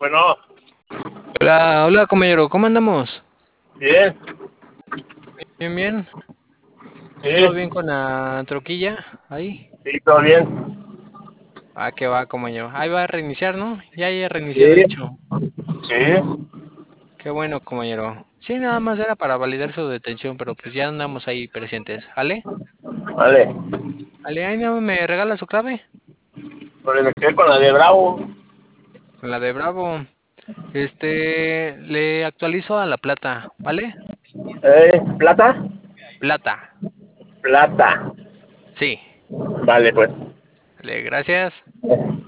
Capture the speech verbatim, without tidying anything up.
Bueno, Hola, hola compañero, ¿cómo andamos? bien, Bien, bien. ¿Todo sí, bien con la troquilla? Ahí. sí, todo bien. Ah, que va, compañero. Ahí va a reiniciar, ¿no? Ya, ya reinició, de Sí, hecho. sí, Qué bueno, compañero. Sí, nada más era para validar su detención, pero pues ya andamos ahí presentes. ¿Ale? vale. ¿Ale, ahí no me regala su clave? Pues me quedé con la de Bravo. La de Bravo. Este, le actualizo a la plata, ¿vale? Eh, ¿plata? Plata. Plata. Sí. Vale, pues. Vale, gracias.